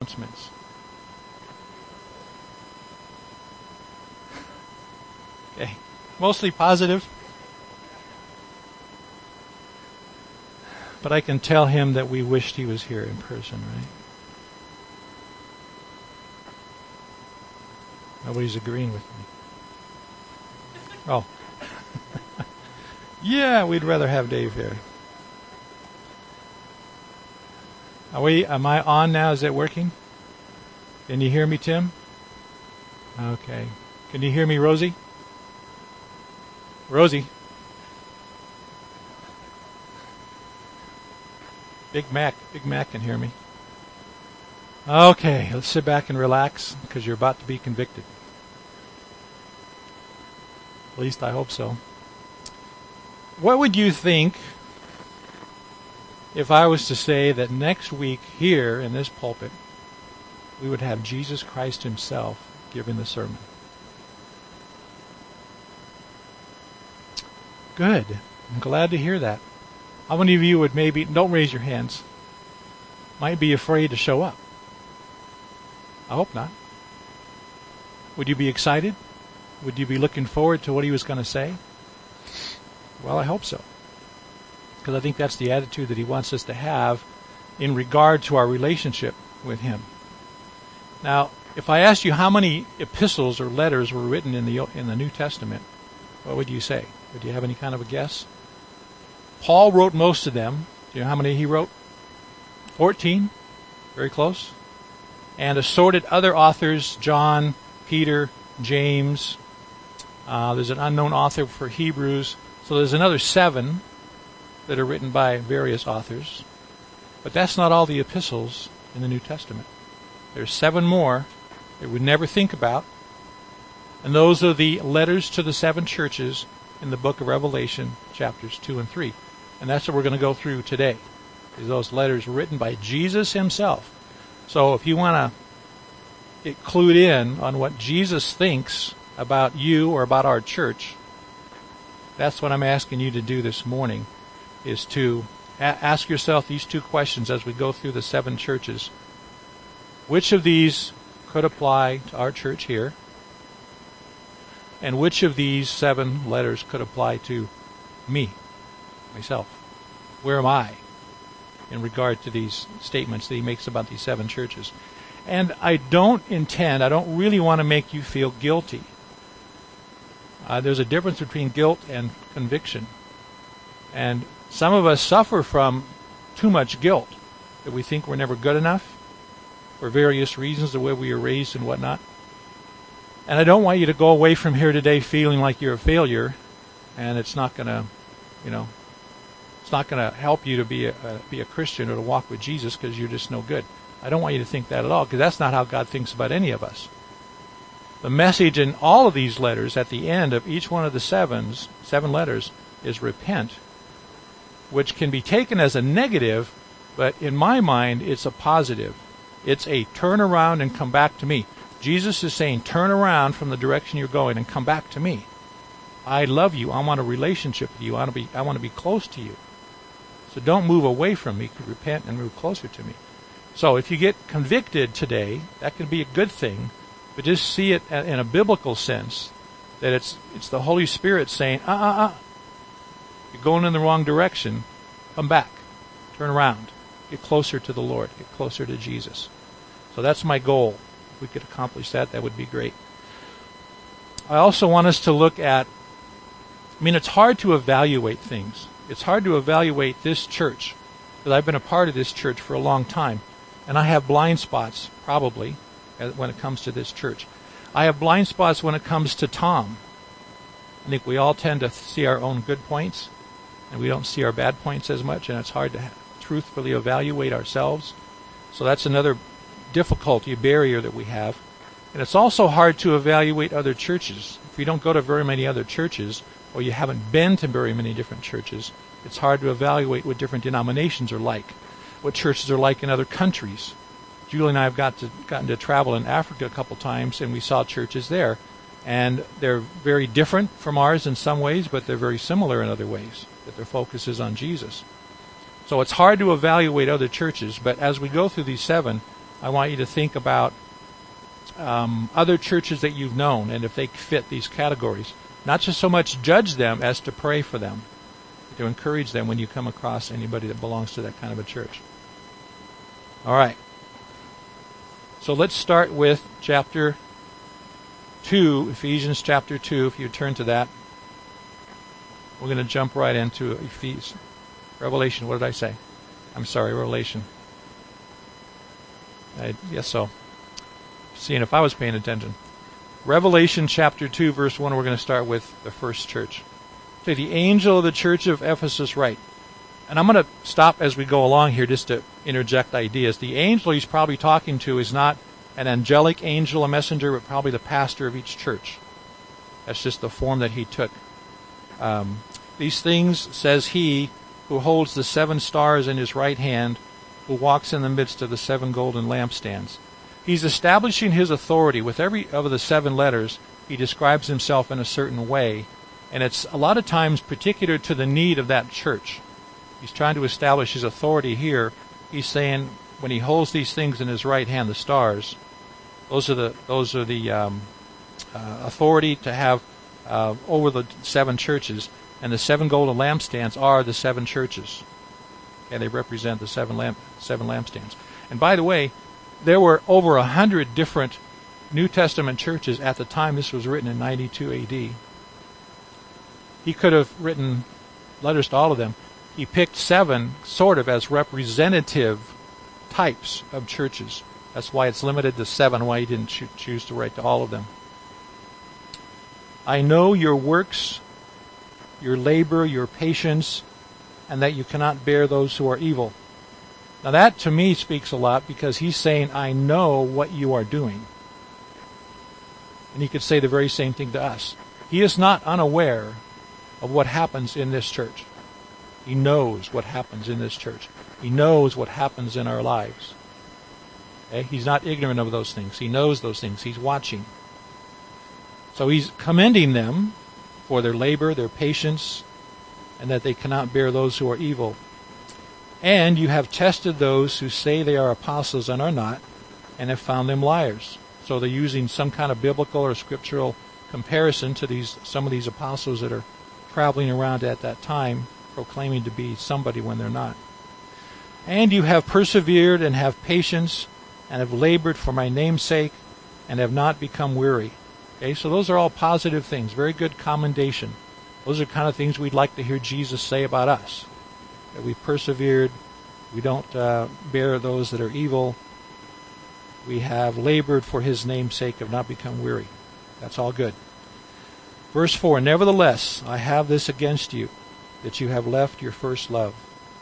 announcements. Okay, mostly positive. But I can tell him that we wished he was here in person, right? Nobody's agreeing with me. Oh. Yeah, we'd rather have Dave here. Am I on now? Is it working? Can you hear me, Tim? Okay. Can you hear me, Rosie? Rosie? Big Mac can hear me. Okay, let's sit back and relax because you're about to be convicted. At least I hope so. What would you think if I was to say that next week here in this pulpit we would have Jesus Christ himself giving the sermon? Good. I'm glad to hear that. How many of you would maybe, don't raise your hands, might be afraid to show up? I hope not. Would you be excited? Would you be looking forward to what he was going to say? Well, I hope so. Because I think that's the attitude that he wants us to have in regard to our relationship with him. Now, if I asked you how many epistles or letters were written in the New Testament, what would you say? Would you have any kind of a guess? Paul wrote most of them. Do you know how many he wrote? 14. Very close. And assorted other authors, John, Peter, James. There's an unknown author for Hebrews. So there's another 7 that are written by various authors. But that's not all the epistles in the New Testament. There's 7 more that we never think about. And those are the letters to the 7 churches in the book of Revelation, chapters 2 and 3. And that's what we're going to go through today, is those letters written by Jesus himself. So if you want to get clued in on what Jesus thinks about you or about our church, that's what I'm asking you to do this morning, is to ask yourself these 2 questions as we go through the 7 churches. Which of these could apply to our church here? And which of these 7 letters could apply to me, myself? Where am I in regard to these statements that he makes about these 7 churches? And I don't really want to make you feel guilty. There's a difference between guilt and conviction. And some of us suffer from too much guilt, that we think we're never good enough for various reasons, the way we are raised and whatnot. And I don't want you to go away from here today feeling like you're a failure, and it's not going to, it's not going to help you to be a Christian or to walk with Jesus because you're just no good. I don't want you to think that at all, because that's not how God thinks about any of us. The message in all of these letters at the end of each one of the 7 letters is repent, which can be taken as a negative, but in my mind it's a positive. It's a turn around and come back to me. Jesus is saying, turn around from the direction you're going and come back to me. I love you. I want a relationship with you. I want to be close to you. So don't move away from me. Repent and move closer to me. So if you get convicted today, that can be a good thing, but just see it in a biblical sense, that it's the Holy Spirit saying, you're going in the wrong direction. Come back. Turn around. Get closer to the Lord. Get closer to Jesus. So that's my goal. If we could accomplish that, that would be great. I also want us to look at, it's hard to evaluate things. It's hard to evaluate this church, because I've been a part of this church for a long time, and I have blind spots, probably, when it comes to this church. I have blind spots when it comes to Tom. I think we all tend to see our own good points, and we don't see our bad points as much, and it's hard to truthfully evaluate ourselves. So that's another difficulty, barrier that we have. And it's also hard to evaluate other churches. If you don't go to very many other churches, or you haven't been to very many different churches, it's hard to evaluate what different denominations are like, what churches are like in other countries. Julie and I have gotten to travel in Africa a couple times, and we saw churches there. And they're very different from ours in some ways, but they're very similar in other ways, that their focus is on Jesus. So it's hard to evaluate other churches, but as we go through these 7, I want you to think about other churches that you've known and if they fit these categories. Not just so much judge them as to pray for them, to encourage them when you come across anybody that belongs to that kind of a church. All right. So let's start with chapter 2, Ephesians chapter 2, if you turn to that. We're going to jump right into Revelation. What did I say? I'm sorry, Revelation. Yes, so. Seeing if I was paying attention. Revelation chapter 2, verse 1, we're going to start with the first church. Okay, the angel of the church of Ephesus write. And I'm going to stop as we go along here just to interject ideas. The angel he's probably talking to is not an angelic angel, a messenger, but probably the pastor of each church. That's just the form that he took. These things says he who holds the 7 stars in his right hand, who walks in the midst of the 7 golden lampstands. He's establishing his authority. With every of the 7 letters, he describes himself in a certain way, and it's a lot of times particular to the need of that church. He's trying to establish his authority here. He's saying when he holds these things in his right hand, the stars, those are the authority to have over the 7 churches, and the 7 golden lampstands are the 7 churches. Okay, they represent the 7 lampstands. And by the way, there were over 100 different New Testament churches at the time this was written in 92 A.D. He could have written letters to all of them. He picked 7 sort of as representative types of churches. That's why it's limited to 7, why he didn't choose to write to all of them. I know your works, your labor, your patience, and that you cannot bear those who are evil. Now that to me speaks a lot because he's saying, I know what you are doing. And he could say the very same thing to us. He is not unaware of what happens in this church. He knows what happens in this church. He knows what happens in our lives. Okay? He's not ignorant of those things. He knows those things. He's watching. So he's commending them for their labor, their patience, and that they cannot bear those who are evil. And you have tested those who say they are apostles and are not, and have found them liars. So they're using some kind of biblical or scriptural comparison to some of these apostles that are traveling around at that time, proclaiming to be somebody when they're not. And you have persevered and have patience, and have labored for my name's sake, and have not become weary. Okay, so those are all positive things, very good commendation. Those are kind of things we'd like to hear Jesus say about us. That we persevered, we don't bear those that are evil, we have labored for his name's sake, have not become weary. That's all good. Verse 4, nevertheless, I have this against you, that you have left your first love.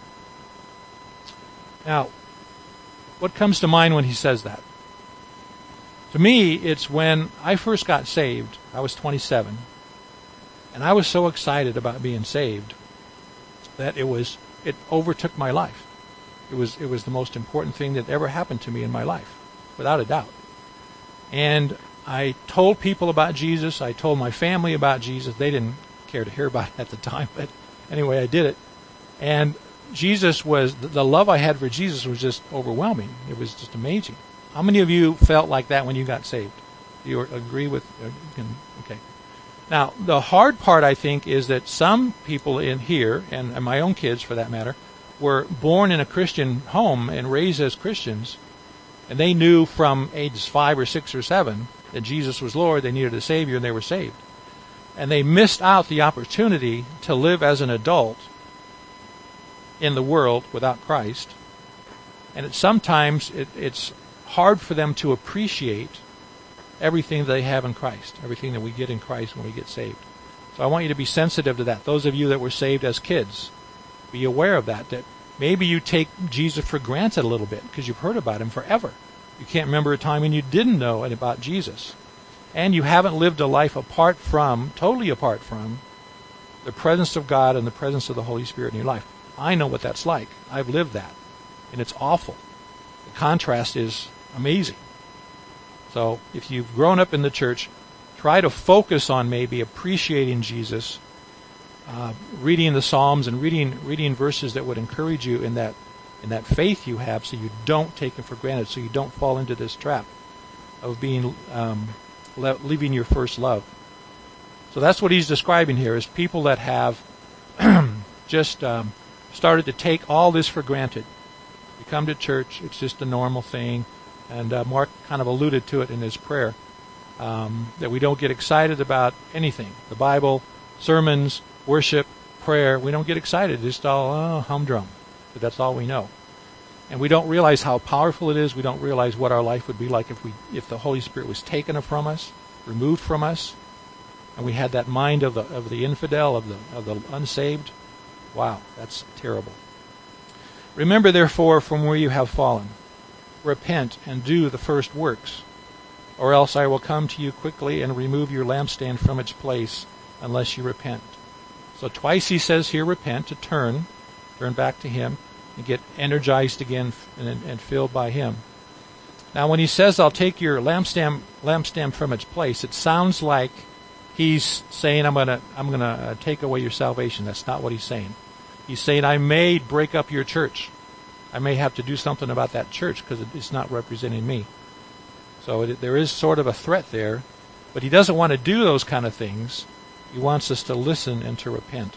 Now, what comes to mind when he says that? To me, it's when I first got saved. I was 27, and I was so excited about being saved that it overtook my life. It was the most important thing that ever happened to me in my life, without a doubt. And I told people about Jesus. I told my family about Jesus. They didn't care to hear about it at the time, but anyway, I did it. And Jesus was, the love I had for Jesus was just overwhelming. It was just amazing. How many of you felt like that when you got saved? Do you agree with? Okay. Now, the hard part, I think, is that some people in here, and my own kids for that matter, were born in a Christian home and raised as Christians, and they knew from ages 5 or 6 or 7 that Jesus was Lord, they needed a Savior, and they were saved. And they missed out the opportunity to live as an adult in the world without Christ. And sometimes it's hard for them to appreciate everything they have in Christ, everything that we get in Christ when we get saved. So I want you to be sensitive to that. Those of you that were saved as kids, be aware of that maybe you take Jesus for granted a little bit because you've heard about him forever. You can't remember a time when you didn't know about Jesus. And you haven't lived a life totally apart from, the presence of God and the presence of the Holy Spirit in your life. I know what that's like. I've lived that. And it's awful. The contrast is amazing. So if you've grown up in the church, try to focus on maybe appreciating Jesus, reading the Psalms and reading verses that would encourage you in that and that faith you have, so you don't take Him for granted, so you don't fall into this trap of being leaving your first love. So that's what he's describing here, is people that have just started to take all this for granted. You come to church, it's just a normal thing, and Mark kind of alluded to it in his prayer, that we don't get excited about anything. The Bible, sermons, worship, prayer, we don't get excited. It's just all humdrum. But that's all we know. And we don't realize how powerful it is. We don't realize what our life would be like if the Holy Spirit was taken from us, removed from us, and we had that mind of the infidel, of the unsaved. Wow, that's terrible. Remember, therefore, from where you have fallen. Repent and do the first works, or else I will come to you quickly and remove your lampstand from its place, unless you repent. So twice he says here, repent, to turn back to Him, and get energized again and filled by Him. Now, when he says, I'll take your lampstand from its place, it sounds like he's saying, I'm gonna take away your salvation. That's not what he's saying. He's saying, I may break up your church. I may have to do something about that church because it's not representing me. So there is sort of a threat there, but he doesn't want to do those kind of things. He wants us to listen and to repent.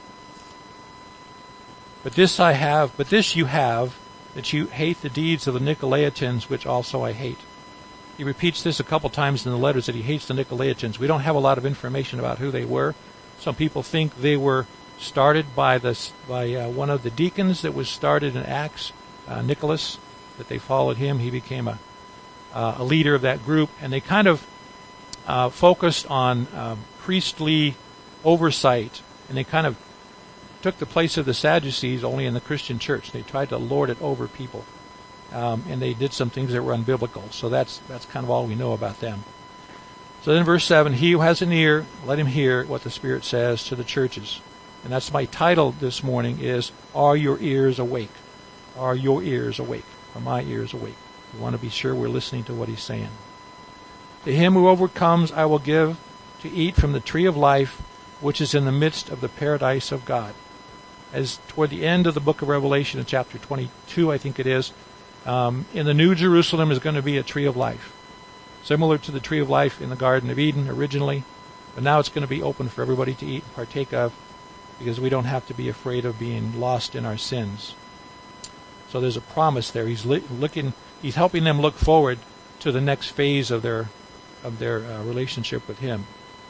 But this you have, that you hate the deeds of the Nicolaitans, which also I hate. He repeats this a couple times in the letters, that he hates the Nicolaitans. We don't have a lot of information about who they were. Some people think they were started by one of the deacons that was started in Acts, Nicholas, that they followed him. He became a leader of that group, and they kind of focused on priestly oversight, and they kind of took the place of the Sadducees only in the Christian church. They tried to lord it over people, and they did some things that were unbiblical. So that's kind of all we know about them. So then verse 7, he who has an ear, let him hear what the Spirit says to the churches. And that's my title this morning, is Are Your Ears Awake? Are your ears awake? Are my ears awake? We want to be sure we're listening to what he's saying. To him who overcomes, I will give to eat from the tree of life, which is in the midst of the paradise of God. As toward the end of the book of Revelation, in chapter 22, I think it is, in the New Jerusalem is going to be a tree of life, similar to the tree of life in the Garden of Eden originally, but now it's going to be open for everybody to eat and partake of, because we don't have to be afraid of being lost in our sins. So there's a promise there. He's helping them look forward to the next phase of their relationship with Him.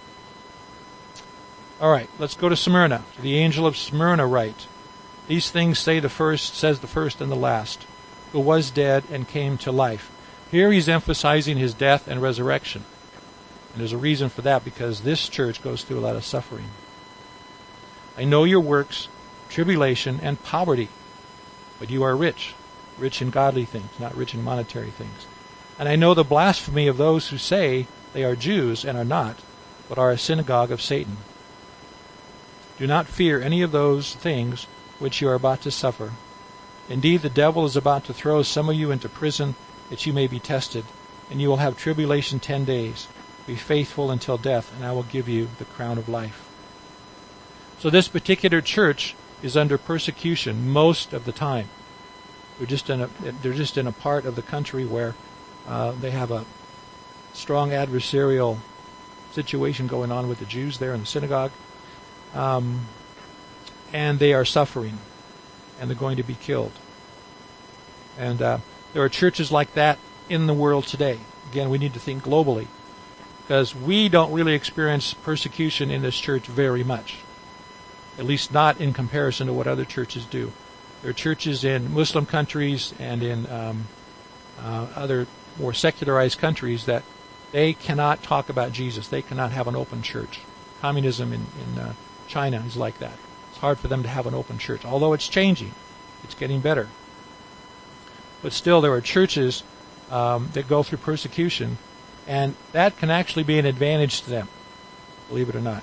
All right, let's go to Smyrna. To the angel of Smyrna write, these things says the first and the last, who was dead and came to life. Here he's emphasizing his death and resurrection. And there's a reason for that, because this church goes through a lot of suffering. I know your works, tribulation, and poverty, but you are rich in godly things, not rich in monetary things. And I know the blasphemy of those who say they are Jews and are not, but are a synagogue of Satan. Do not fear any of those things which you are about to suffer. Indeed, the devil is about to throw some of you into prison, that you may be tested, and you will have tribulation 10 days. Be faithful until death, and I will give you the crown of life. So this particular church is under persecution most of the time. They're just in a part of the country where they have a strong adversarial situation going on with the Jews there in the synagogue, and they are suffering, and they're going to be killed. And there are churches like that in the world today. Again, we need to think globally, because we don't really experience persecution in this church very much. At least not in comparison to what other churches do. There are churches in Muslim countries and in other more secularized countries that they cannot talk about Jesus. They cannot have an open church. Communism in China is like that. It's hard for them to have an open church, although it's changing. It's getting better. But still, there are churches that go through persecution, and that can actually be an advantage to them, believe it or not.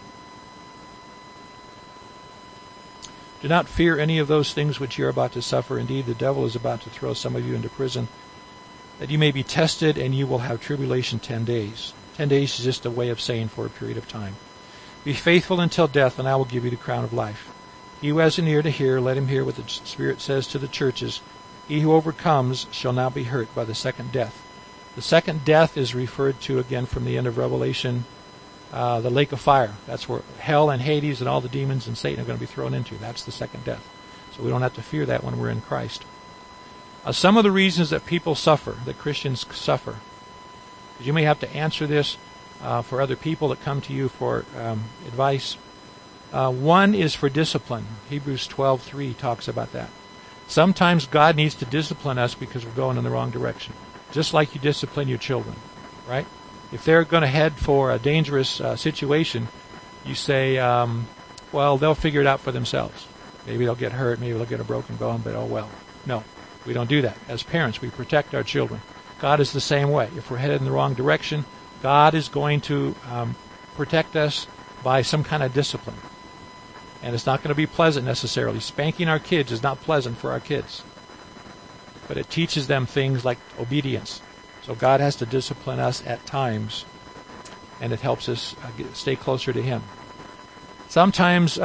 Do not fear any of those things which you are about to suffer. Indeed, the devil is about to throw some of you into prison, that you may be tested, and you will have tribulation 10 days. 10 days is just a way of saying for a period of time. Be faithful until death, and I will give you the crown of life. He who has an ear to hear, let him hear what the Spirit says to the churches. He who overcomes shall not be hurt by the second death. The second death is referred to again from the end of Revelation, the lake of fire. That's where hell and Hades and all the demons and Satan are going to be thrown into. That's the second death. So we don't have to fear that when we're in Christ. Some of the reasons that people suffer, that Christians suffer, because you may have to answer this for other people that come to you for advice. One is for discipline. Hebrews 12:3 talks about that. Sometimes God needs to discipline us because we're going in the wrong direction. Just like you discipline your children, right? If they're going to head for a dangerous situation, you say, well, they'll figure it out for themselves. Maybe they'll get hurt, maybe they'll get a broken bone, but oh well. No, we don't do that. As parents, we protect our children. God is the same way. If we're headed in the wrong direction, God is going to protect us by some kind of discipline. And it's not going to be pleasant necessarily. Spanking our kids is not pleasant for our kids. But it teaches them things like obedience. So God has to discipline us at times, and it helps us stay closer to Him. Sometimes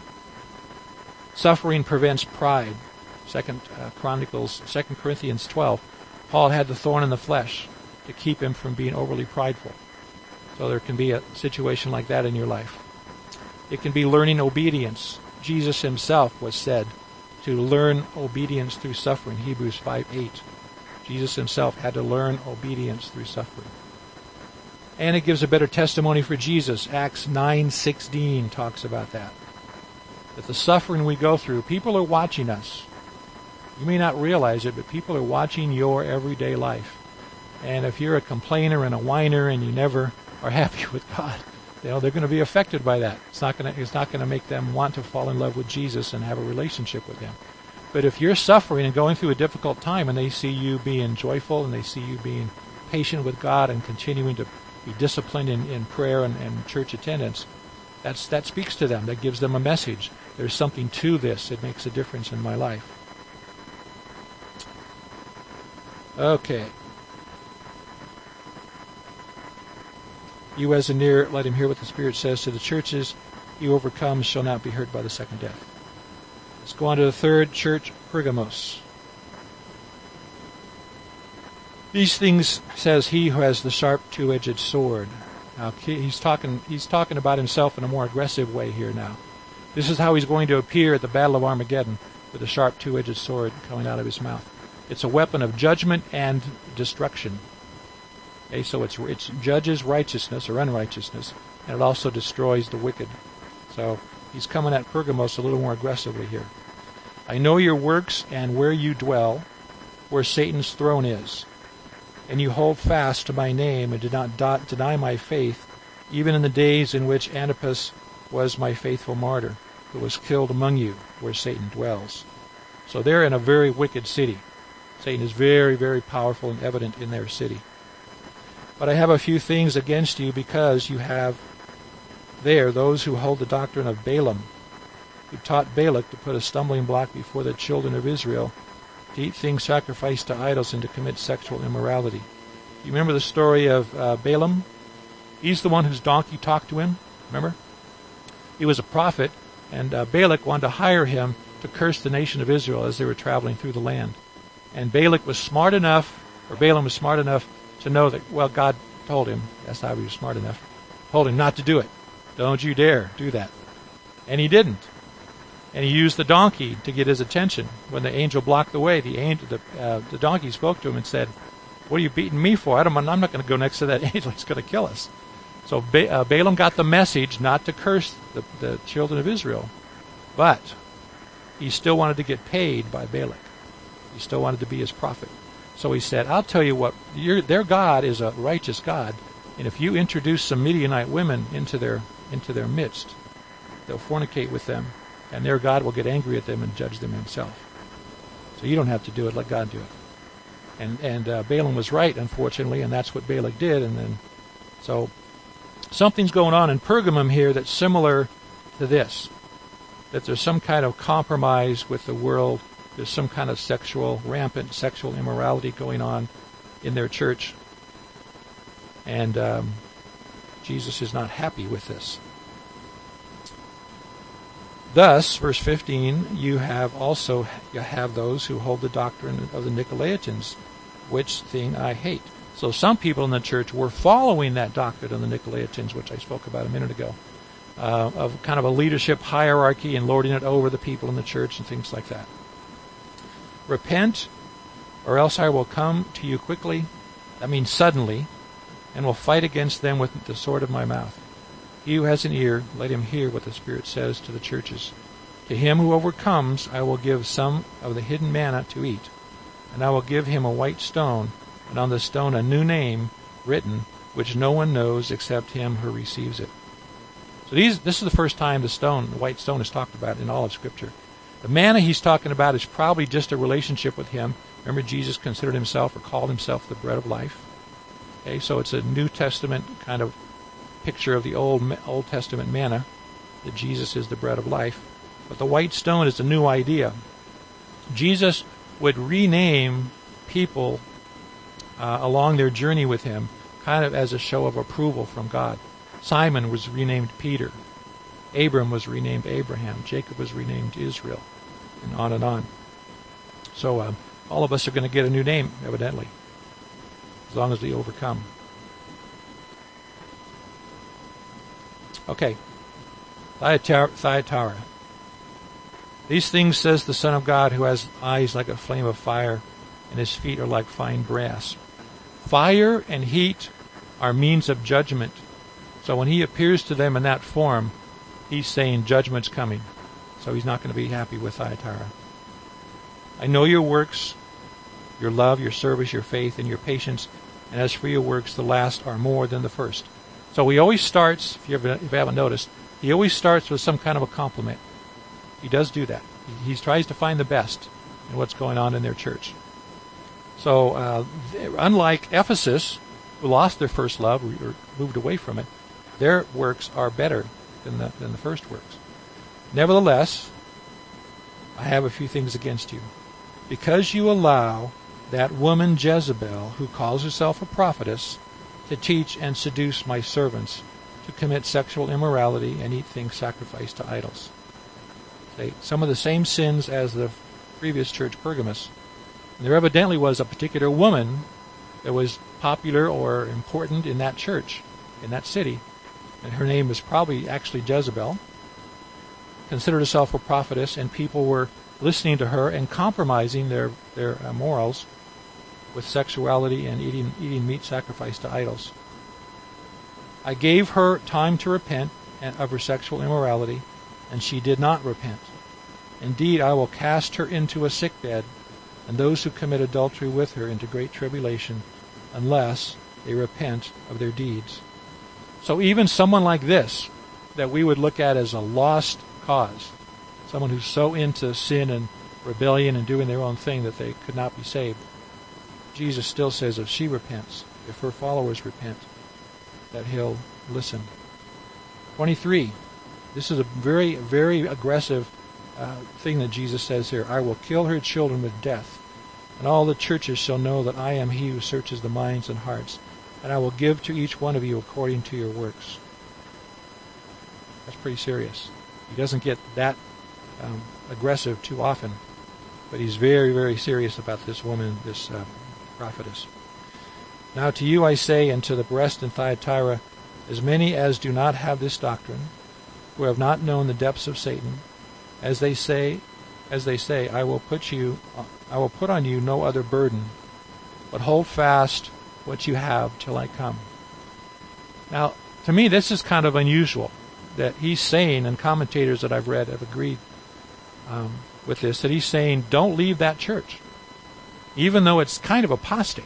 suffering prevents pride. 2 Corinthians 12. Paul had the thorn in the flesh to keep him from being overly prideful. So there can be a situation like that in your life. It can be learning obedience. Jesus Himself was said to learn obedience through suffering. Hebrews 5:8. Jesus Himself had to learn obedience through suffering. And it gives a better testimony for Jesus. Acts 9:16 talks about that. That the suffering we go through, people are watching us. You may not realize it, but people are watching your everyday life. And if you're a complainer and a whiner and you never are happy with God, they're going to be affected by that. It's not going to make them want to fall in love with Jesus and have a relationship with Him. But if you're suffering and going through a difficult time and they see you being joyful and they see you being patient with God and continuing to be disciplined in prayer and church attendance, that speaks to them. That gives them a message. There's something to this. It makes a difference in my life. Okay. You as a near, let him hear what the Spirit says to the churches. He who overcomes shall not be hurt by the second death. Let's go on to the third church, Pergamos. These things says he who has the sharp two-edged sword. Now he's talking about himself in a more aggressive way here now. This is how he's going to appear at the Battle of Armageddon with a sharp two-edged sword coming out of his mouth. It's a weapon of judgment and destruction. Okay, so it judges righteousness or unrighteousness, and it also destroys the wicked. So he's coming at Pergamos a little more aggressively here. I know your works and where you dwell, where Satan's throne is. And you hold fast to my name and did not deny my faith, even in the days in which Antipas was my faithful martyr, who was killed among you, where Satan dwells. So they're in a very wicked city. Satan is very, very powerful and evident in their city. But I have a few things against you because you have there those who hold the doctrine of Balaam, who taught Balak to put a stumbling block before the children of Israel, to eat things sacrificed to idols and to commit sexual immorality. You remember the story of Balaam? He's the one whose donkey talked to him, remember? He was a prophet, and Balak wanted to hire him to curse the nation of Israel as they were traveling through the land. And Balaam was smart enough to know that, well, God told him, that's how he was smart enough, told him not to do it. Don't you dare do that. And he didn't. And he used the donkey to get his attention. When the angel blocked the way, the donkey spoke to him and said, what are you beating me for? I'm not going to go next to that angel. He's going to kill us. So Balaam got the message not to curse the children of Israel. But he still wanted to get paid by Balak. He still wanted to be his prophet. So he said, I'll tell you what, their God is a righteous God, and if you introduce some Midianite women into their midst, they'll fornicate with them, and their God will get angry at them and judge them Himself. So you don't have to do it, let God do it. And Balaam was right, unfortunately, and that's what Balak did. And then, so something's going on in Pergamum here that's similar to this, that there's some kind of compromise with the world. There's some kind of rampant sexual immorality going on in their church. And Jesus is not happy with this. Thus, verse 15, you have those who hold the doctrine of the Nicolaitans, which thing I hate. So some people in the church were following that doctrine of the Nicolaitans, which I spoke about a minute ago, of kind of a leadership hierarchy and lording it over the people in the church and things like that. Repent, or else I will come to you quickly, that means suddenly, and will fight against them with the sword of my mouth. He who has an ear, let him hear what the Spirit says to the churches. To him who overcomes, I will give some of the hidden manna to eat, and I will give him a white stone, and on the stone a new name written, which no one knows except him who receives it. So this is the first time the white stone, is talked about in all of Scripture. The manna he's talking about is probably just a relationship with him. Remember, Jesus considered himself or called himself the bread of life. Okay, so it's a New Testament kind of picture of the Old Testament manna, that Jesus is the bread of life. But the white stone is a new idea. Jesus would rename people along their journey with him, kind of as a show of approval from God. Simon was renamed Peter. Abram was renamed Abraham. Jacob was renamed Israel, and on and on. So all of us are going to get a new name, evidently, as long as we overcome. Okay. Thyatira. These things says the Son of God, who has eyes like a flame of fire, and his feet are like fine brass. Fire and heat are means of judgment. So when he appears to them in that form, he's saying judgment's coming. So he's not going to be happy with Thyatira. I know your works, your love, your service, your faith, and your patience, and as for your works, the last are more than the first. So he always starts, if you haven't noticed, he always starts with some kind of a compliment. He does do that. He tries to find the best in what's going on in their church. So unlike Ephesus, who lost their first love or moved away from it, their works are better than the first works. Nevertheless, I have a few things against you. Because you allow that woman Jezebel, who calls herself a prophetess, to teach and seduce my servants to commit sexual immorality and eat things sacrificed to idols. Some of the same sins as the previous church, Pergamos. And there evidently was a particular woman that was popular or important in that church, in that city, and her name was probably actually Jezebel, considered herself a prophetess, and people were listening to her and compromising their morals with sexuality and eating meat sacrificed to idols. I gave her time to repent of her sexual immorality, and she did not repent. Indeed, I will cast her into a sickbed, and those who commit adultery with her into great tribulation, unless they repent of their deeds. So even someone like this, that we would look at as a lost cause, someone who's so into sin and rebellion and doing their own thing that they could not be saved, Jesus still says if she repents, if her followers repent, that he'll listen. 23. This is a very, very aggressive thing that Jesus says here. I will kill her children with death, and all the churches shall know that I am he who searches the minds and hearts, and I will give to each one of you according to your works. That's pretty serious. He doesn't get that aggressive too often, but he's very, very serious about this woman, this prophetess. Now to you I say, and to the rest in Thyatira, as many as do not have this doctrine, who have not known the depths of Satan, as they say, I will put on you no other burden, but hold fast what you have till I come. Now, to me, this is kind of unusual that he's saying, and commentators that I've read have agreed with this, that he's saying, don't leave that church, even though it's kind of apostate.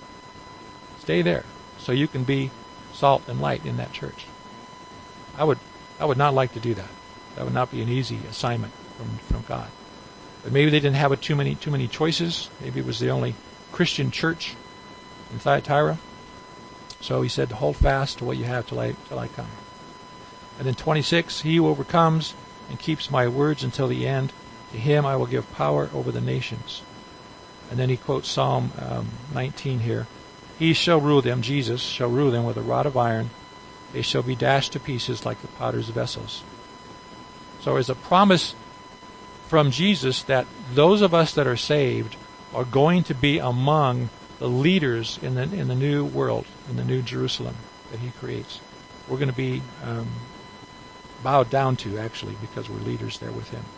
Stay there, so you can be salt and light in that church. I would not like to do that. That would not be an easy assignment from God. But maybe they didn't have too many choices. Maybe it was the only Christian church in Thyatira. So he said, hold fast to what you have till I come. And then 26, he who overcomes and keeps my words until the end, to him I will give power over the nations. And then he quotes Psalm 19 here. He shall rule them, Jesus shall rule them with a rod of iron. They shall be dashed to pieces like the potter's vessels. So it's a promise from Jesus that those of us that are saved are going to be among the leaders in the new world, in the new Jerusalem that he creates. We're going to be bowed down to, actually, because we're leaders there with him.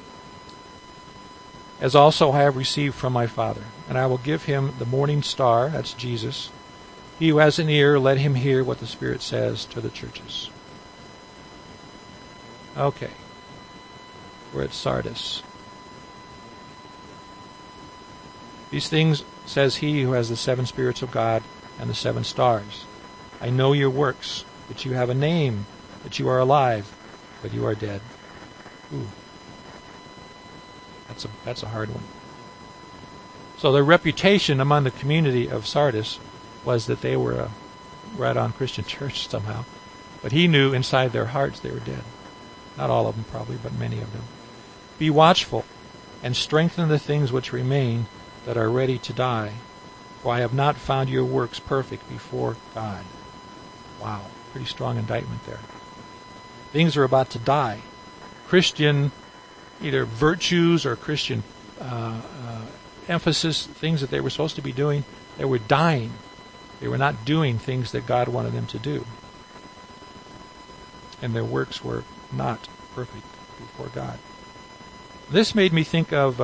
As also I have received from my Father, and I will give him the morning star, that's Jesus. He who has an ear, let him hear what the Spirit says to the churches. Okay. We're at Sardis. These things says he who has the 7 spirits of God and the 7 stars. I know your works, that you have a name, that you are alive, but you are dead. Ooh. That's a hard one. So their reputation among the community of Sardis was that they were a right-on Christian church somehow. But he knew inside their hearts they were dead. Not all of them probably, but many of them. Be watchful, and strengthen the things which remain that are ready to die, for I have not found your works perfect before God. Wow, pretty strong indictment there. Things are about to die. Christian, either virtues or Christian emphasis, things that they were supposed to be doing, they were dying. They were not doing things that God wanted them to do. And their works were not perfect before God. This made me think of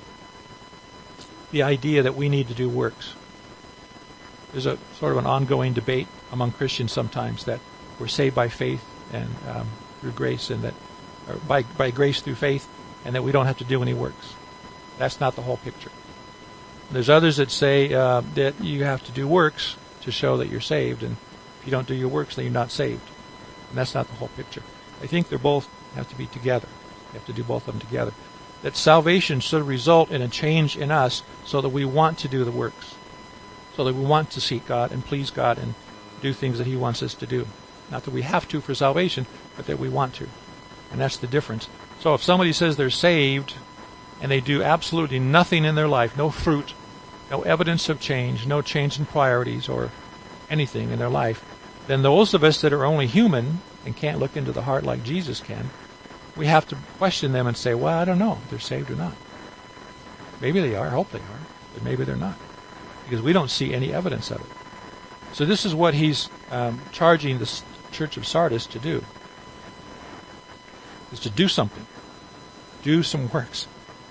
the idea that we need to do works. There's a sort of an ongoing debate among Christians sometimes that we're saved by faith and through grace, and that or by grace through faith, and that we don't have to do any works. That's not the whole picture. There's others that say that you have to do works to show that you're saved, and if you don't do your works, then you're not saved. And that's not the whole picture. I think they both have to be together. You have to do both of them together. That salvation should result in a change in us so that we want to do the works, so that we want to seek God and please God and do things that he wants us to do. Not that we have to for salvation, but that we want to. And that's the difference. So if somebody says they're saved and they do absolutely nothing in their life, no fruit, no evidence of change, no change in priorities or anything in their life, then those of us that are only human and can't look into the heart like Jesus can, we have to question them and say, well, I don't know if they're saved or not. Maybe they are, I hope they are, but maybe they're not, because we don't see any evidence of it. So this is what he's charging the church of Sardis to do, is to do something, do some works.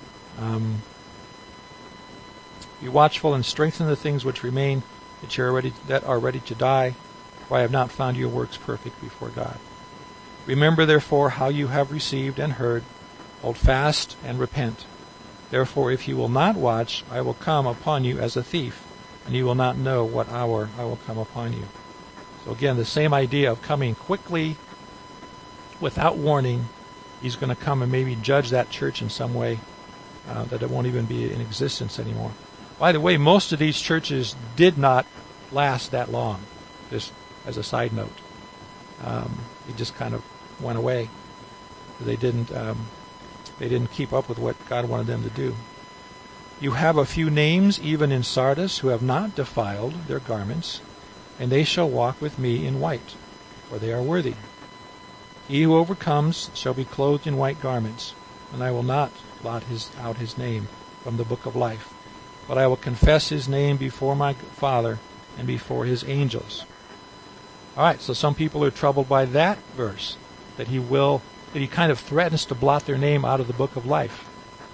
Be watchful and strengthen the things which remain that are ready to die, for I have not found your works perfect before God. Remember, therefore, how you have received and heard. Hold fast and repent. Therefore, if you will not watch, I will come upon you as a thief, and you will not know what hour I will come upon you. So again, the same idea of coming quickly, without warning. He's going to come and maybe judge that church in some way, that it won't even be in existence anymore. By the way, most of these churches did not last that long, just as a side note. They just kind of went away. They didn't keep up with what God wanted them to do. You have a few names even in Sardis who have not defiled their garments, and they shall walk with me in white, for they are worthy. He who overcomes shall be clothed in white garments, and I will not blot out his name from the book of life, but I will confess his name before my Father and before his angels. All right, so some people are troubled by that verse, that he kind of threatens to blot their name out of the book of life.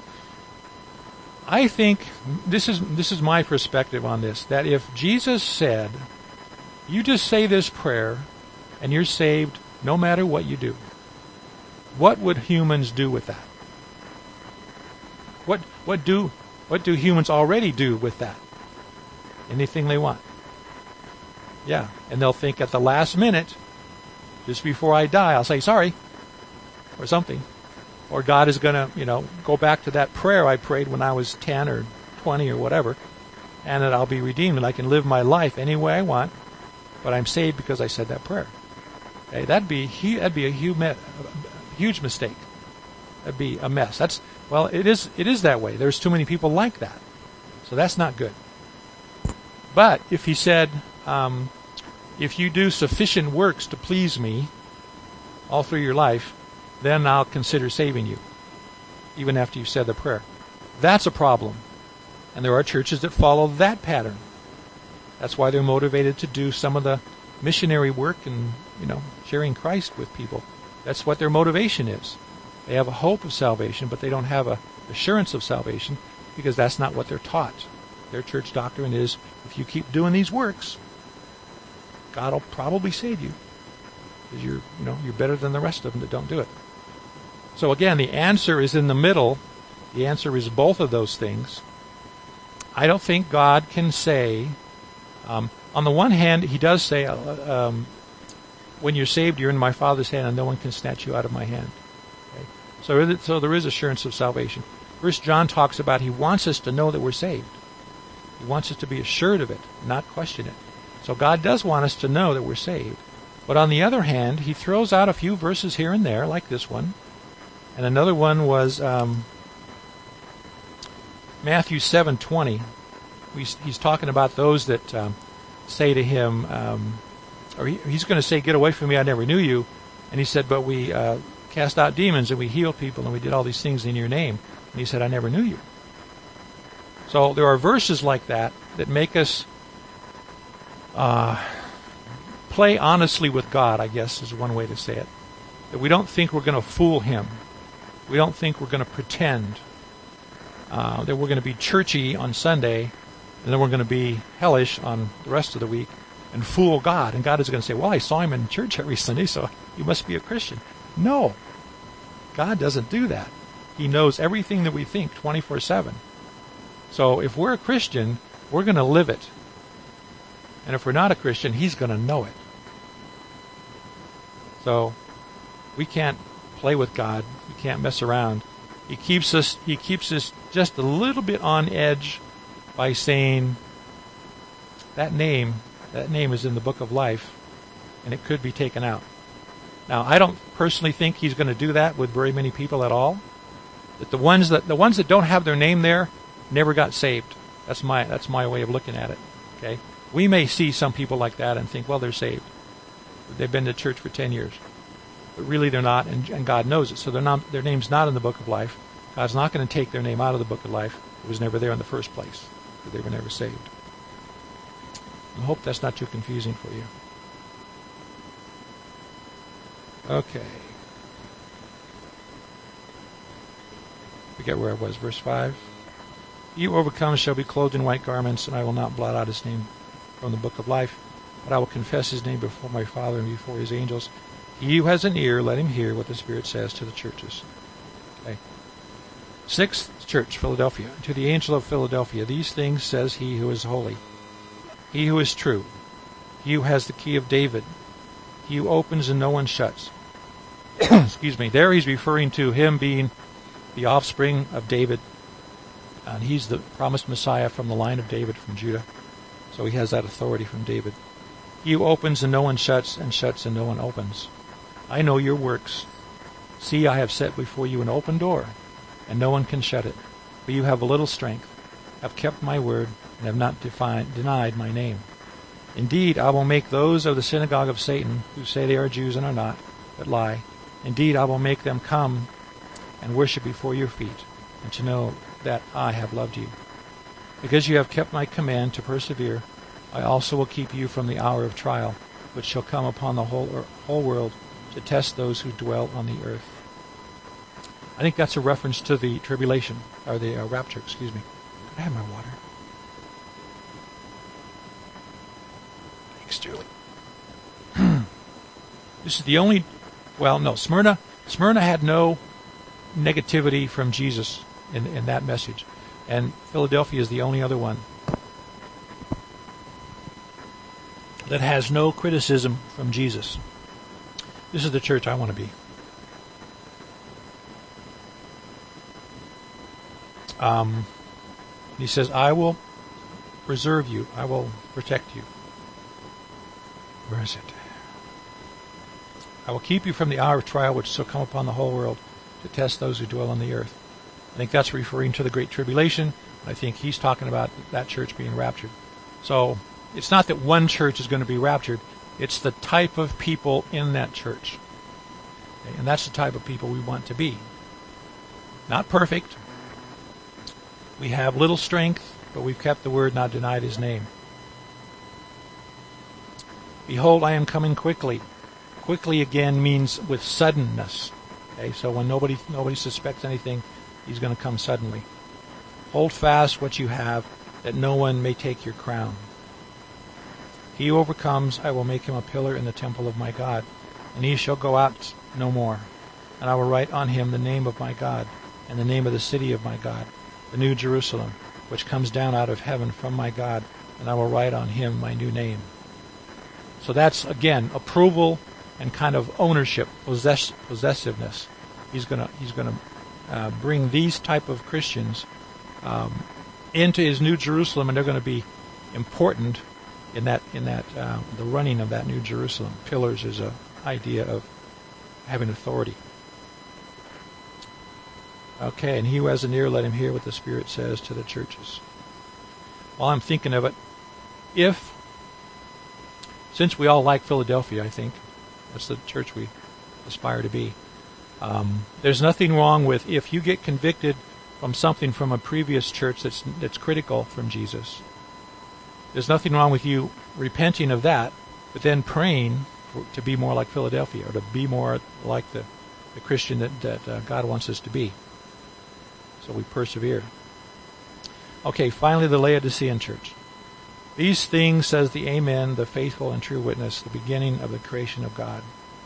I think this is my perspective on this, that if Jesus said, you just say this prayer and you're saved no matter what you do, what would humans do with that? What do humans already do with that? Anything they want. Yeah, and they'll think at the last minute, just before I die, I'll say sorry, or something. Or God is going to, go back to that prayer I prayed when I was 10 or 20 or whatever, and that I'll be redeemed and I can live my life any way I want, but I'm saved because I said that prayer. Okay, that'd be a huge mistake. That'd be a mess. It is that way. There's too many people like that, so that's not good. But if he said, if you do sufficient works to please me all through your life, then I'll consider saving you, even after you've said the prayer. That's a problem. And there are churches that follow that pattern. That's why they're motivated to do some of the missionary work and, sharing Christ with people. That's what their motivation is. They have a hope of salvation, but they don't have a assurance of salvation because that's not what they're taught. Their church doctrine is, if you keep doing these works, God will probably save you because you're better than the rest of them that don't do it. So again, the answer is in the middle. The answer is both of those things. I don't think God can say, on the one hand, he does say, when you're saved, you're in my Father's hand, and no one can snatch you out of my hand. Okay? So there is assurance of salvation. 1 John talks about he wants us to know that we're saved. He wants us to be assured of it, not question it. So God does want us to know that we're saved. But on the other hand, he throws out a few verses here and there, like this one. And another one was Matthew 7:20. He's talking about those that say to him, or he's going to say, "Get away from me, I never knew you." And he said, "But we cast out demons and we healed people and we did all these things in your name." And he said, "I never knew you." So there are verses like that make us play honestly with God, I guess is one way to say it. That we don't think we're going to fool him. We don't think we're going to pretend that we're going to be churchy on Sunday and then we're going to be hellish on the rest of the week and fool God. And God is going to say, "Well, I saw him in church every Sunday, so you must be a Christian." No. God doesn't do that. He knows everything that we think 24/7. So if we're a Christian, we're going to live it. And if we're not a Christian, he's going to know it. So we can't play with God. We can't mess around. He keeps us just a little bit on edge by saying that name is in the book of life and it could be taken out. Now, I don't personally think he's going to do that with very many people at all. That the ones that don't have their name there never got saved. That's my way of looking at it. Okay? We may see some people like that and think, well, they're saved. They've been to church for 10 years. But really they're not, and God knows it. So their name's not in the book of life. God's not going to take their name out of the book of life. It was never there in the first place. Because they were never saved. I hope that's not too confusing for you. Okay. Forget where I was. Verse 5. He who overcomes shall be clothed in white garments, and I will not blot out his name from the book of life, but I will confess his name before my Father and before his angels. He who has an ear, let him hear what the Spirit says to the churches. Okay. Sixth church, Philadelphia. To the angel of Philadelphia, these things says he who is holy, he who is true, he who has the key of David, he who opens and no one shuts. Excuse me. There he's referring to him being the offspring of David. And he's the promised Messiah from the line of David from Judah. So he has that authority from David. He who opens and no one shuts, and shuts and no one opens. I know your works. See, I have set before you an open door, and no one can shut it. For you have a little strength, have kept my word, and have not denied my name. Indeed, I will make those of the synagogue of Satan, who say they are Jews and are not, but lie. Indeed, I will make them come and worship before your feet, and to know that I have loved you. Because you have kept my command to persevere, I also will keep you from the hour of trial, which shall come upon the whole world to test those who dwell on the earth. I think that's a reference to the tribulation, or the rapture, excuse me. Could I have my water? Thanks, Julie. This is the only, Smyrna had no negativity from Jesus in that message. And Philadelphia is the only other one that has no criticism from Jesus. This is the church I want to be. He says, I will preserve you. I will protect you. Where is it? I will keep you from the hour of trial which shall come upon the whole world to test those who dwell on the earth. I think that's referring to the Great Tribulation. I think he's talking about that church being raptured. So it's not that one church is going to be raptured. It's the type of people in that church. Okay? And that's the type of people we want to be. Not perfect. We have little strength, but we've kept the word, not denied his name. Behold, I am coming quickly. Quickly again means with suddenness. Okay, so when nobody suspects anything, he's going to come suddenly. Hold fast what you have, that no one may take your crown. He who overcomes, I will make him a pillar in the temple of my God, and he shall go out no more. And I will write on him the name of my God, and the name of the city of my God, the new Jerusalem, which comes down out of heaven from my God, and I will write on him my new name. So that's, again, approval and kind of ownership, possessiveness. He's going to bring these type of Christians into his new Jerusalem, and they're going to be important in that the running of that new Jerusalem. Pillars is an idea of having authority. Okay, and he who has an ear, let him hear what the Spirit says to the churches. While I'm thinking of it, since we all like Philadelphia, I think, that's the church we aspire to be, there's nothing wrong with if you get convicted from something from a previous church that's critical from Jesus. There's nothing wrong with you repenting of that, but then praying to be more like Philadelphia, or to be more like the Christian that God wants us to be. So we persevere. Okay, finally the Laodicean church. These things says the Amen, the faithful and true witness, the beginning of the creation of God.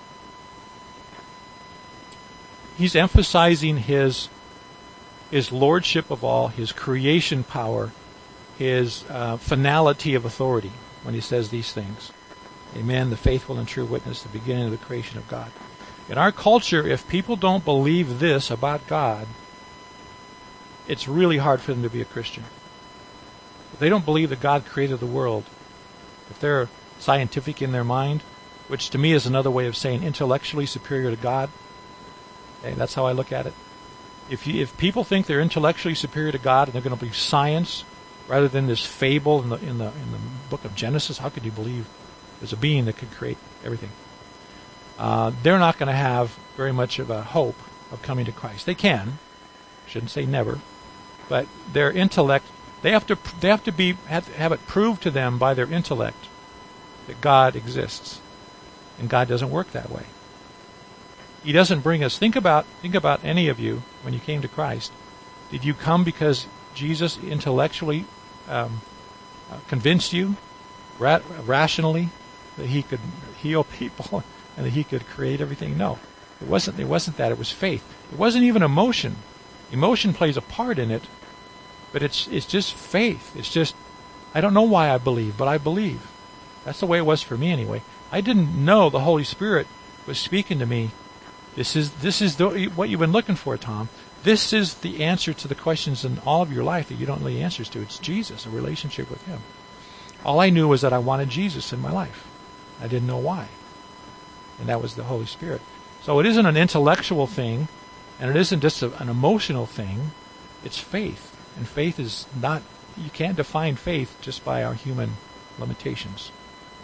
He's emphasizing his lordship of all, his creation power, his finality of authority when he says these things. Amen, the faithful and true witness, the beginning of the creation of God. In our culture, if people don't believe this about God, it's really hard for them to be a Christian. If they don't believe that God created the world, if they're scientific in their mind, which to me is another way of saying intellectually superior to God, okay, that's how I look at it. If people think they're intellectually superior to God and they're going to believe science rather than this fable in the book of Genesis, how could you believe there's a being that could create everything? They're not going to have very much of a hope of coming to Christ. They can, shouldn't say never, but their intellect, they have to have it proved to them by their intellect that God exists, and God doesn't work that way. He doesn't bring us. Think about any of you when you came to Christ. Did you come because Jesus intellectually convinced you, rationally, that he could heal people and that he could create everything? No, it wasn't that. It was faith. It wasn't even emotion. Emotion plays a part in it, but it's just faith. It's just, I don't know why I believe, but I believe. That's the way it was for me anyway. I didn't know the Holy Spirit was speaking to me. This is what you've been looking for, Tom. This is the answer to the questions in all of your life that you don't know the answers to. It's Jesus, a relationship with him. All I knew was that I wanted Jesus in my life. I didn't know why. And that was the Holy Spirit. So it isn't an intellectual thing, and it isn't just an emotional thing. It's faith. And faith is not, you can't define faith just by our human limitations.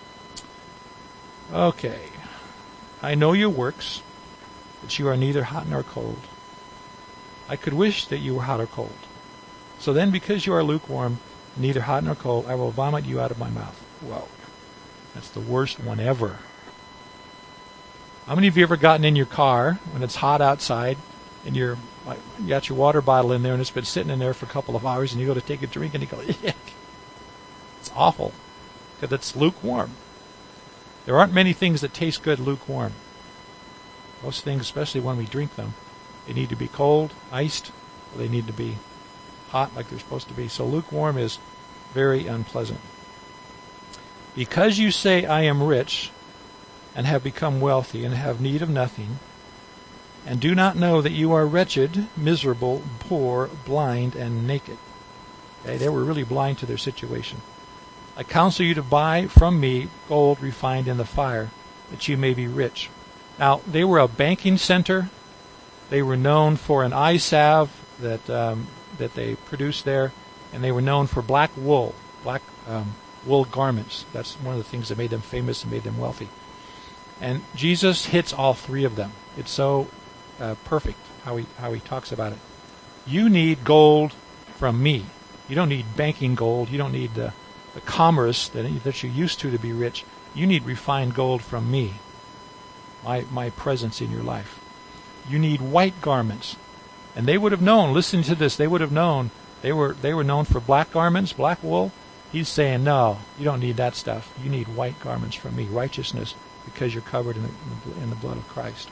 Okay. I know your works, that you are neither hot nor cold. I could wish that you were hot or cold. So then, because you are lukewarm, neither hot nor cold, I will vomit you out of my mouth. Whoa. That's the worst one ever. How many of you ever gotten in your car when it's hot outside and you got your water bottle in there and it's been sitting in there for a couple of hours and you go to take a drink and you go, yuck. It's awful because it's lukewarm. There aren't many things that taste good lukewarm. Most things, especially when we drink them, they need to be cold, iced, or they need to be hot like they're supposed to be. So lukewarm is very unpleasant. Because you say, I am rich, and have become wealthy, and have need of nothing, and do not know that you are wretched, miserable, poor, blind, and naked. Okay, they were really blind to their situation. I counsel you to buy from me gold refined in the fire, that you may be rich. Now, they were a banking center. They were known for an eye salve that they produced there, and they were known for black wool garments. That's one of the things that made them famous and made them wealthy. And Jesus hits all three of them. It's so perfect how he talks about it. You need gold from me. You don't need banking gold. You don't need the commerce that you're used to be rich. You need refined gold from me, my presence in your life. You need white garments. And they would have known, listening to this, they would have known, they were known for black garments, black wool. He's saying, no, you don't need that stuff. You need white garments from me, righteousness, because you're covered in the blood of Christ.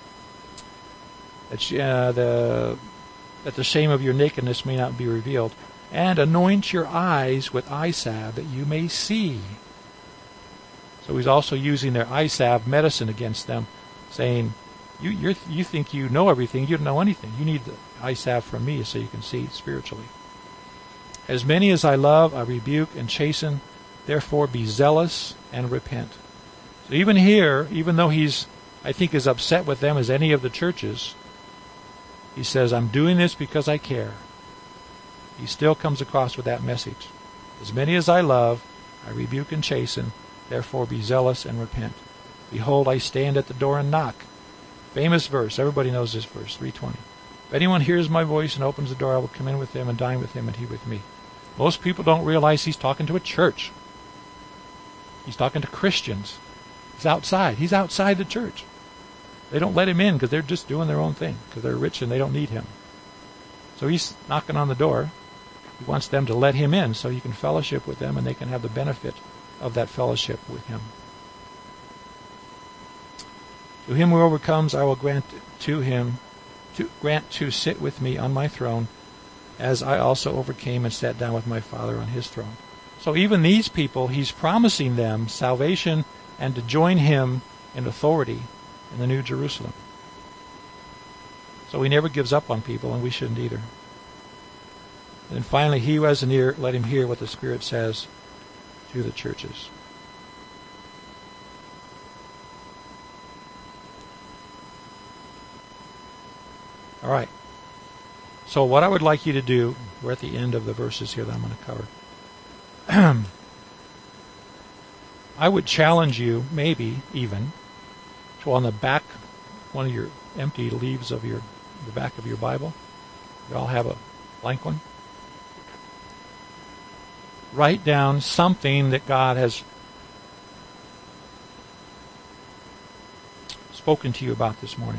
That the shame of your nakedness may not be revealed. And anoint your eyes with eye salve that you may see. So he's also using their eye salve medicine against them, saying, you think you know everything, you don't know anything. You need the eye salve from me so you can see spiritually. As many as I love, I rebuke and chasten. Therefore be zealous and repent. So even here, even though he's, I think, as upset with them as any of the churches, he says, I'm doing this because I care. He still comes across with that message. As many as I love, I rebuke and chasten. Therefore be zealous and repent. Behold, I stand at the door and knock. Famous verse. Everybody knows this verse, 3:20. If anyone hears my voice and opens the door, I will come in with him and dine with him and he with me. Most people don't realize he's talking to a church. He's talking to Christians. He's outside. He's outside the church. They don't let him in because they're just doing their own thing, because they're rich and they don't need him. So he's knocking on the door. He wants them to let him in so he can fellowship with them and they can have the benefit of that fellowship with him. To him who overcomes, I will grant to sit with me on my throne, as I also overcame and sat down with my Father on his throne. So even these people, he's promising them salvation and to join him in authority in the New Jerusalem. So he never gives up on people, and we shouldn't either. And then finally, he who has an ear, let him hear what the Spirit says to the churches. All right. So what I would like you to do, we're at the end of the verses here that I'm going to cover. I would challenge you, maybe even, to on the back, one of your empty leaves of the back of your Bible, you all have a blank one. Write down something that God has spoken to you about this morning.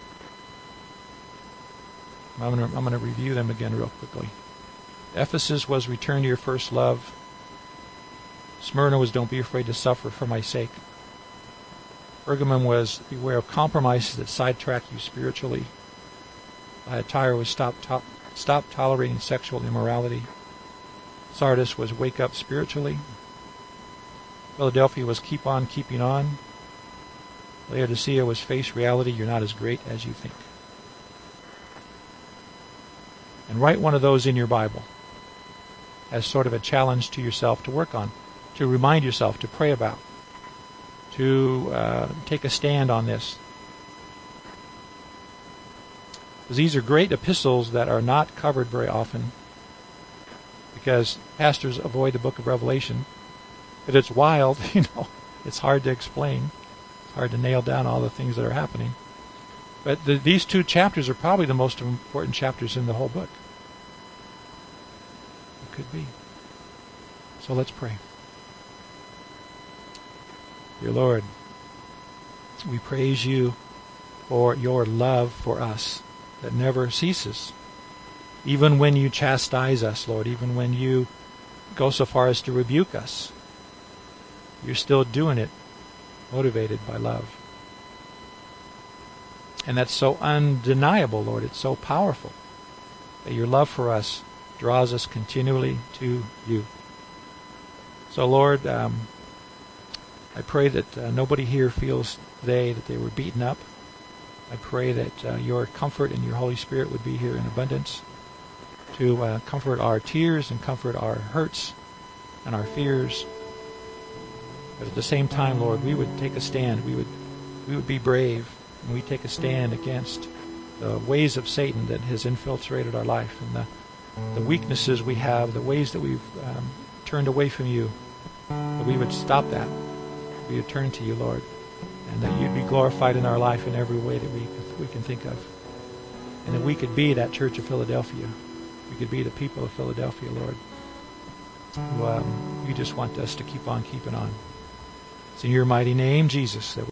I'm going to review them again real quickly. Ephesus was return to your first love. Smyrna was don't be afraid to suffer for my sake. Pergamum was beware of compromises that sidetrack you spiritually. Thyatira was stop tolerating sexual immorality. Sardis was wake up spiritually. Philadelphia was keep on keeping on. Laodicea was face reality, you're not as great as you think. And write one of those in your Bible as sort of a challenge to yourself to work on, to remind yourself, to pray about, to take a stand on this. Because these are great epistles that are not covered very often, because pastors avoid the book of Revelation. But it's wild, it's hard to explain. It's hard to nail down all the things that are happening. But these two chapters are probably the most important chapters in the whole book. It could be. So let's pray. Dear Lord, we praise you for your love for us that never ceases. Even when you chastise us, Lord, even when you go so far as to rebuke us, you're still doing it motivated by love. And that's so undeniable, Lord. It's so powerful that your love for us draws us continually to you. So, Lord, I pray that nobody here feels today that they were beaten up. I pray that your comfort and your Holy Spirit would be here in abundance to comfort our tears and comfort our hurts and our fears. But at the same time, Lord, we would take a stand. We would be brave. And we take a stand against the ways of Satan that has infiltrated our life and the weaknesses we have, the ways that we've turned away from you. That we would stop that. We would turn to you, Lord, and that you'd be glorified in our life in every way that we can think of. And that we could be that church of Philadelphia. We could be the people of Philadelphia, Lord, who you just want us to keep on keeping on. It's in your mighty name, Jesus, that